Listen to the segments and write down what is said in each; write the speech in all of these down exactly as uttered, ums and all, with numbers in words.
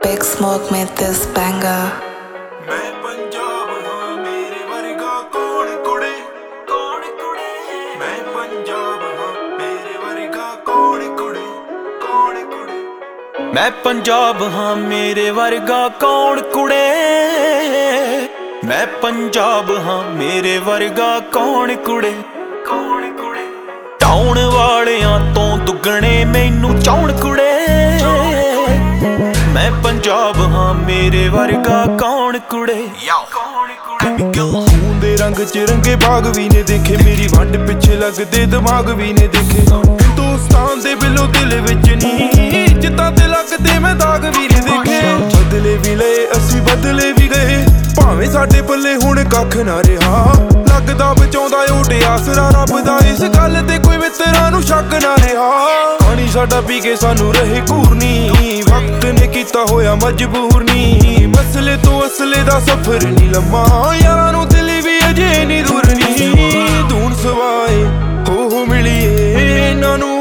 Big Smoke made this banger. मैं पंजाब हाँ मेरे वर्गा कौन कुड़े कौन कुड़े मैं पंजाब हाँ मेरे वर्गा कौन कुड़े कौन कुड़े मैं पंजाब हाँ मेरे वर्गा कौन कुड़े मैं पंजाब हाँ मेरे वर्गा कौन कुड़े कौन कुड़े टाउन वालियां तो दुगने मैनू चाउण कुड़े मैं पंजाब हाँ मेरे वर्गा कौन कुड़े खून दे रंग च रंगे बाग भी ने देखे मेरी वंड पिछे लगदे दिमाग भी ने देखे हिंदुस्तान दे बिलो दिल विच नी जिद्दां ते लगदे मैं दाग भी ने देखे बदले भी लए असी बदले भी गए भावें साडे पल्ले हुण कख ना रिहा लगदा बचाउंदा ओटे आसरा रब दा इस गल ते कोई मित्तरां नूं शक ना रिहा पानी साडा पी के सानू रहे घूरनी वक्त ने कीता होया मजबूर नी मसले तो असले दा सफर नी लम्मा यारां नूं दिल भी अजे नी दूर नी धून सवाए हो हो मिलिए इन्हां नूं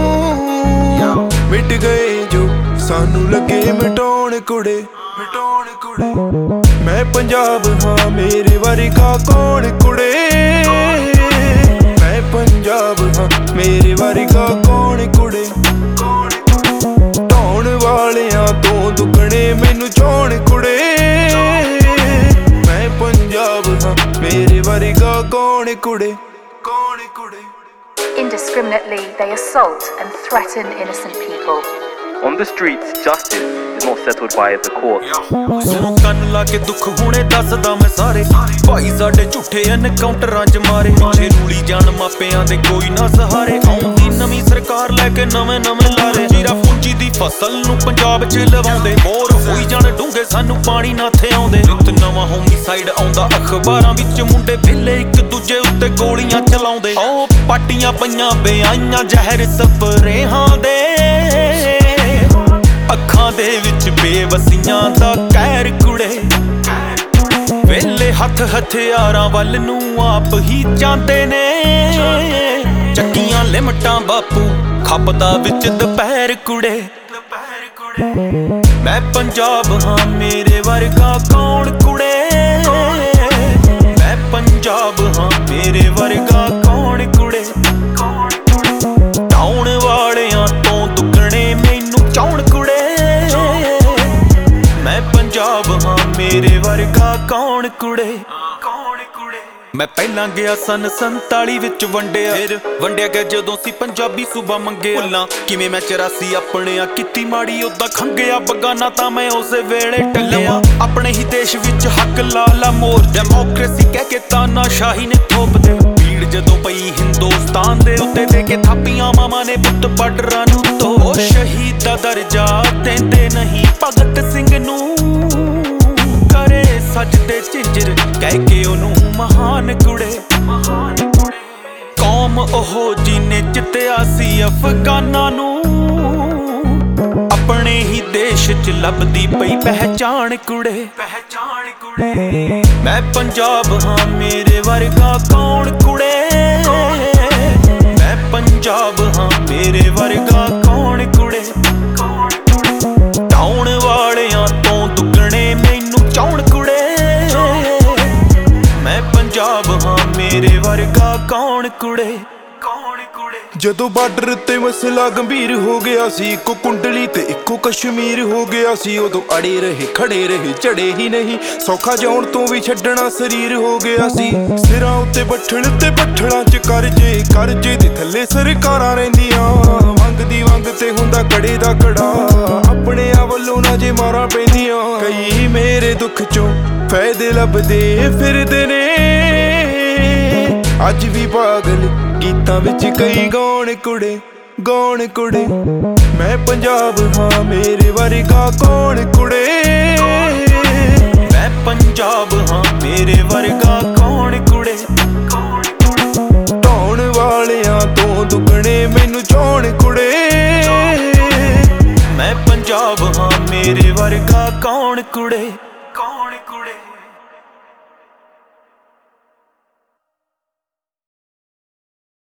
मिट गए जो सानू लगे मिटाउण कुड़े मिटाउण कुड़े मैं पंजाब हाँ मेरे वर्गा कौन कुड़े मैं पंजाब हाँ मेरे वर्गा कौन कुड़े ढाउण वालियां तो दुगने मैनू चाउण कुड़े मैं पंजाब हाँ मेरे वर्गा कौन कुड़े कौन कुड़े Indiscriminately, they assault and threaten innocent people. On the streets, justice is not settled by the courts. ਸੁਣੋ ਕੰਨ ਲਾ ਕੇ ਦੁੱਖ ਹੁਣੇ ਦੱਸਦਾ ਮੈਂ ਸਾਰੇ ਭਾਈ ਸਾਡੇ ਝੂਠੇ ਐਨਕਾਊਂਟਰਾਂ 'ਚ ਮਾਰੇ ਪਿੱਛੇ ਰੂਲੀ ਜਾਣ ਮਾਪਿਆਂ ਦੇ ਕੋਈ ਨਾ ਸਹਾਰੇ ਆਉਂਦੀ ਨਵੀਂ ਸਰਕਾਰ ਲੈ ਕੇ ਨਵੇਂ ਨਵੇਂ ਲਾਰੇ ਜੀਰਾ ਪੂੰਜੀ ਦੀ ਫਸਲ ਨੂੰ ਪੰਜਾਬ 'ਚ ਲਵਾਉਂਦੇ ਬੋਰ ਹੋਈ ਜਾਣ ਡੂੰਘੇ ਸਾਨੂੰ ਪਾਣੀ ਨਾ ਥੇ ਆਉਂਦੇ ਨਿਤ ਨਵਾਂ ਹੋਮੀਸਾਈਡ ਆਉਂਦਾ ਅਖਬਾਰਾਂ ਵਿੱਚ ਮੁੰਡੇ ਵਿਹਲੇ ਇੱਕ ਦੂਜੇ ਉੱਤੇ ਗੋਲੀਆਂ ਚਲਾਉਂਦੇ ਓ ਪਾਟੀਆਂ ਪਈਆਂ ਬਿਆਈਆਂ ਜ਼ਹਿਰ ਸਪਰੇਹਾਂ ਦੇ ਅੱਖਾਂ ਦੇ ਵਿੱਚ ਬੇਵਸੀਆਂ ਦਾ ਕਹਿਰ ਕੁੜੇ ਵੇਲੇ ਹੱਥ ਹਥਿਆਰਾਂ ਵੱਲ ਨੂੰ ਆਪ ਹੀ ਜਾਂਦੇ ਨੇ ਚੱਕੀਆਂ ਲਿਮਟਾਂ ਬਾਪੂ ਖੱਪਦਾ ਵਿੱਚ ਦੁਪਹਿਰ ਕੁੜੇ ਮੈਂ ਪੰਜਾਬ ਹਾਂ ਮੇਰੇ ਵਰਗਾ ਕੌਣ ਕੁੜੇ ਮੈਂ ਪੰਜਾਬ ਹਾਂ ਮੇਰੇ ਵਰਗਾ ਕੌਣ ਕੁੜੇ ਟਾਉਣ ਵਾਲਿਆਂ ਤੋਂ ਦੁੱਗਣੇ ਮੈਨੂੰ ਚਾਉਣ ਕੁੜੇ ਮੈਂ ਪੰਜਾਬ ਹਾਂ ਮੇਰੇ ਵਰਗਾ ਕੌਣ ਕੁੜੇ ਕੌਣ ਕੁੜੇ ਮੈਂ ਪਹਿਲਾਂ ਗਿਆ ਸਨ ਸੰਤਾਲੀ ਵਿੱਚ ਵੰਡਿਆ ਫਿਰ ਵੰਡਿਆ ਗਿਆ ਜਦੋਂ ਸੀ ਪੰਜਾਬੀ ਸੂਬਾ ਮੰਗਿਆ ਭੁੱਲਾਂ ਕਿਵੇਂ ਮੈਂ ਚਰਾਸੀ ਆਪਣੇ ਆ ਕੀਤੀ ਮਾੜੀ ਉਦਾਂ ਖੰਗਿਆ ਬਗਾਨਾ ਤਾਂ ਮੈਂ ਉਸੇ ਵੇਲੇ ਟੱਲਿਆ ਆਪਣੇ ਹੀ ਦੇਸ਼ ਵਿੱਚ ਹੱਕ ਲਾ ਲਾ ਮੋਰ ਡੈਮੋਕ੍ਰੇਸੀ ਕਹਿ ਕੇ ਤਾਨਾਸ਼ਾਹੀ ਨੇ ਥੋਪਦੇ ਭੀੜ ਜਦੋਂ ਪਈ ਹਿੰਦੁਸਤਾਨ ਦੇ ਉੱਤੇ ਦੇ ਕੇ ਥਾਪੀਆਂ ਮਾਮਾ ਨੇ ਪੁੱਤ ਬਾਰਡਰਾਂ ਨੂੰ ਤੋ ਸ਼ਹੀਦ ਦਾ ਦਰਜਾ ਦਿੰਦੇ ਨਹੀਂ ਭਗਤ ਸਿੰਘ ਨੂੰ ਕਰੇ ਸਜਦੇ ਝਿੰਜਰ ਕਹਿ ਕੇ ਉਹਨੂੰ ਮਹਾਨ ਕੁੜੇ ਕੌਮ ਉਹ ਜਿਹਨੇ ਜਿੱਤਿਆ ਸੀ ਅਫਗਾਨਾਂ ਨੂੰ ਆਪਣੇ ਹੀ ਦੇਸ਼ 'ਚ ਲੱਭਦੀ ਪਈ ਪਹਿਚਾਣ ਕੁੜੇ ਪਹਿਚਾਣ ਕੁੜੇ ਮੈਂ ਪੰਜਾਬ ਹਾਂ ਮੇਰੇ ਵਰਗਾ ਕੌਣ ਕੁੜੇ ਮੈਂ ਪੰਜਾਬ ਹਾਂ ਮੇਰੇ ਵਰਗਾ ਕੌਣ ਕੁੜੇ ਟਾਉਣ ਵਾਲਿਆਂ ਤੋਂ ਦੁੱਗਣੇ ਮੈਨੂੰ ਚਾਉਣ ਕੁੜੇ ਮੈਂ ਪੰਜਾਬ ਹਾਂ ਮੇਰੇ ਵਰਗਾ ਕੌਣ ਕੁੜੇ ਕੌਣ ਕੁੜੇ ਜਦੋਂ ਬਾਰਡਰ ਤੇ ਮਸਲਾ ਗੰਭੀਰ ਹੋ ਗਿਆ ਸੀ ਇੱਕੋ ਕੁੰਡਲੀ ਤੇ ਇੱਕੋ ਕਸ਼ਮੀਰ ਹੋ ਗਿਆ ਸੀ ਉਦੋਂ ਅੜੇ ਰਹੇ ਖੜੇ ਰਹੇ ਝੜੇ ਹੀ ਨਹੀਂ ਸੌਖਾ ਜਾਉਣ ਤੋਂ ਵੀ ਛੱਡਣਾ ਸਰੀਰ ਹੋ ਗਿਆ ਸੀ ਸਿਰਾਂ ਉੱਤੇ ਬੱਠਲ ਤੇ ਬੱਠਲਾਂ 'ਚ ਕਰਜੇ ਕਰਜੇ ਦੇ ਥੱਲੇ ਸਰਕਾਰਾਂ ਰਹਿੰਦੀਆਂ ਵੰਗ ਦੀ ਵੰਗ ਤੇ ਹੁੰਦਾ ਕੜੇ ਦਾ ਕੜਾ ਆਪਣੇ ਆ ਵੱਲੋਂ ਨਾ ਜੇ ਮਾਰਾਂ ਪੈਂਦੀਆਂ ਕਈ ਮੇਰੇ ਦੁੱਖ 'ਚੋਂ ਫਾਇਦੇ ਲੱਭਦੇ ਫਿਰਦੇ ਨੇ ਅੱਜ ਵੀ ਪਾਗਲ ਗੀਤਾਂ ਵਿੱਚ ਕਈ ਗਾਉਣ ਕੁੜੇ ਗਾਉਣ ਕੁੜੇ ਮੈਂ ਪੰਜਾਬ ਹਾਂ ਮੇਰੇ ਵਰਗਾ ਕੌਣ ਕੁੜੇ ਮੈਂ ਪੰਜਾਬ ਹਾਂ ਮੇਰੇ ਵਰਗਾ ਕੌਣ ਕੁੜੇ ਢਾਉਣ ਵਾਲਿਆਂ ਤੋਂ ਦੁੱਗਣੇ ਮੈਨੂੰ ਚਾਉਣ ਕੁੜੇ ਮੈਂ ਪੰਜਾਬ ਹਾਂ ਮੇਰੇ ਵਰਗਾ ਕੌਣ ਕੁੜੇ